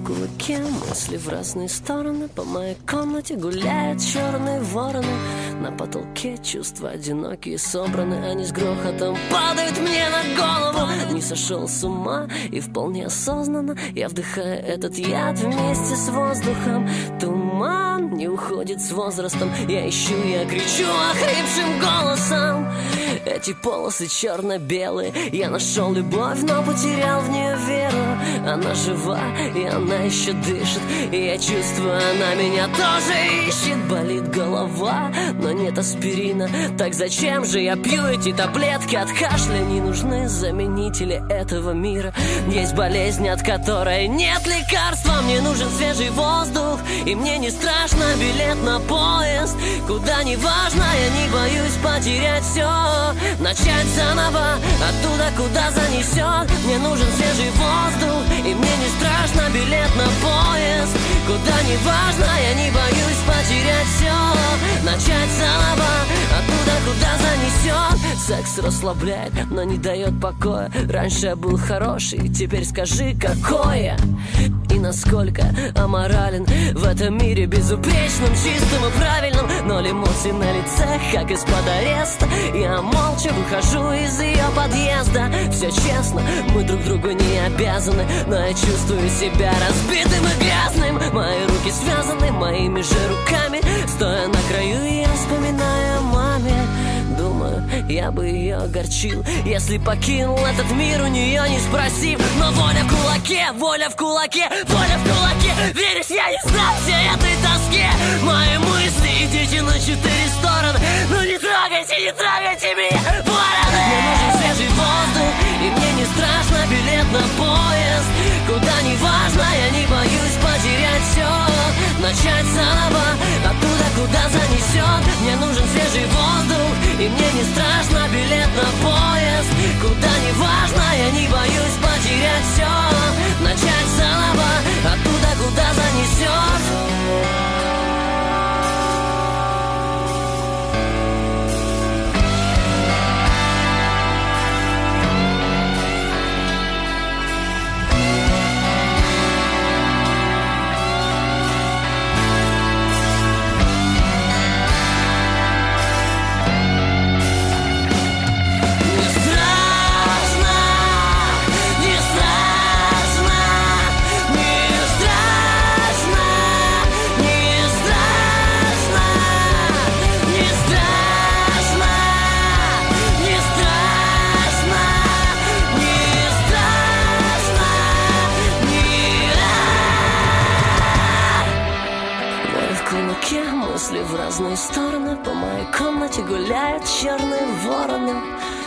кулаке, мысли в разные стороны. По моей комнате гуляют черные вороны. На потолке чувства одинокие собраны. Они с грохотом падают мне на голову. Не сошел с ума и вполне осознанно я вдыхаю этот яд вместе с воздухом. Туман не уходит с возрастом. Я ищу, я кричу охрипшим голосом. Эти полосы черно-белые. Я нашел любовь, но потерял в нее веру. Она жива, и она еще дышит. И я чувствую, она меня тоже ищет. Болит голова, но нет аспирина. Так зачем же я пью эти таблетки от кашля? Не нужны заменители этого мира. Есть болезнь, от которой нет лекарства. Мне нужен свежий воздух, и мне не страшно билет на поезд. Куда не важно, я не боюсь потерять все. Начать заново, оттуда, куда занесет. Мне нужен свежий воздух, и мне не страшно билет на поезд. Куда не важно, я не боюсь потерять все. Начать заново, оттуда, куда занесет. Секс расслабляет, но не дает покоя. Раньше я был хороший, теперь скажи, какой я. И насколько аморален в этом мире безупречным, чистым и правильным. Ноль эмоций на лице, как из-под ареста. Я молча выхожу из ее подъезда. Все честно, мы друг другу не обязаны, но я чувствую себя разбитым и грязным. Мои руки связаны моими же руками. Стоя на краю, я вспоминаю о маме. Думаю, я бы ее огорчил, если покинул этот мир, у нее не спросив. Но воля в кулаке, воля в кулаке, воля в кулаке. Веришь, я не знал всей этой тоске. Мои мысли, идите на 4 стороны. Ну не трогайте меня, вороны. Мне нужен свежий воздух, и мне не страшно билет на поезд. Куда не важно, я не боюсь потерять все. Начать заново, оттуда, куда занесет. Мне нужен свежий воздух, и мне не страшно билет на поезд. Куда не важно, я не боюсь потерять все. Начать заново, оттуда, куда занесет. Мысли в разные стороны. По моей комнате гуляют черные вороны.